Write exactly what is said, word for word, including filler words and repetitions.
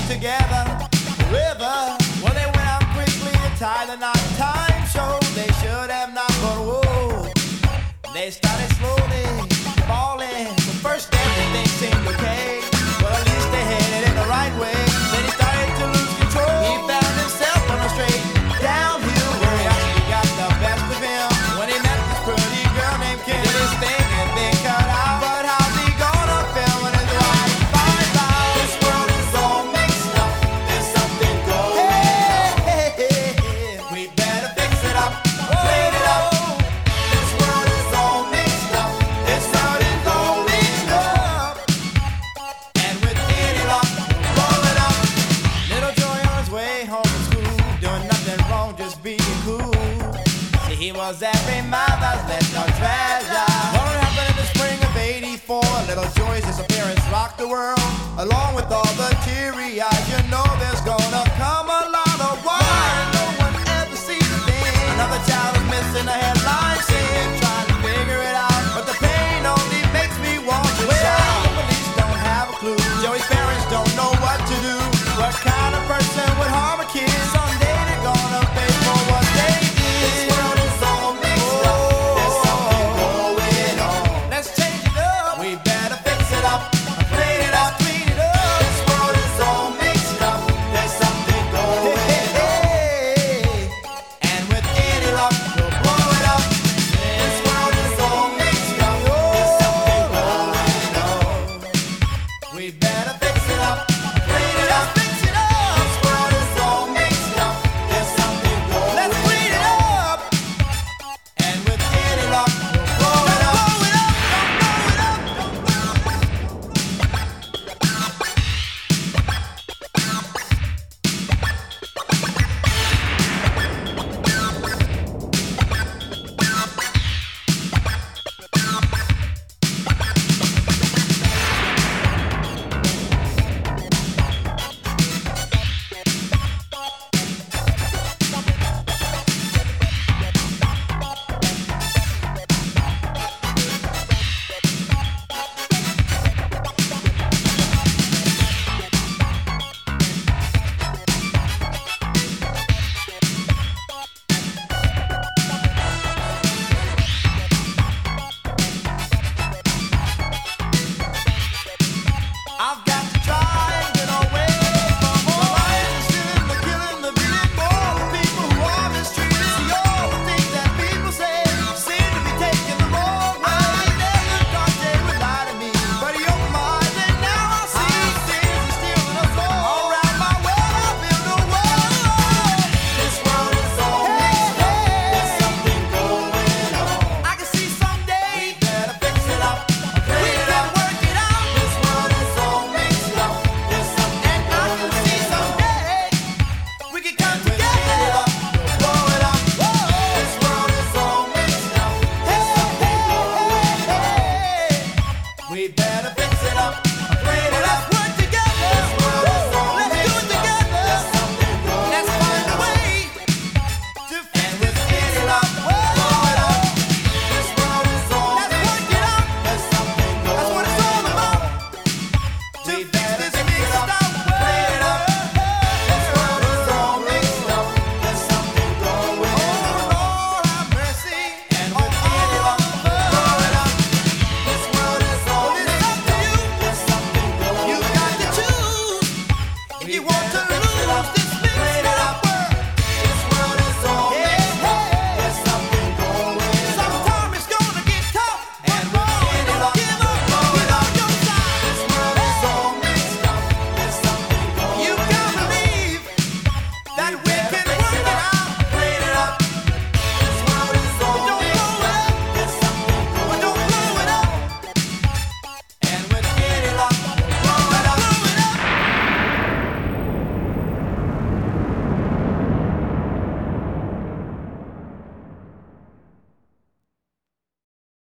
together, river. Well, they went out quickly to tie the knot. Time showed they should have not, but whoa, they started slowly falling. But first everything seemed okay. Well, at least they headed in the right way. Then he started to lose control. He found himself on a straight downhill where he actually got the best of him. When he met this pretty girl named Kim, did his thing and then cut out. But how's he gonna feel when his wife finds out? This world is all mixed up. There's something going on. Hey, hey, hey, hey. We better fix it up, clean it up. This world is all mixed up. It's starting going up. And with any luck, roll it up. Little Joy on his way home from school, doing nothing wrong, just being cool. See, he was every mother's little treasure. What happened in the spring of eighty-four? Little Joy's disappearance rocked the world. Along with all the teary eyes, you know there's gonna come a lot.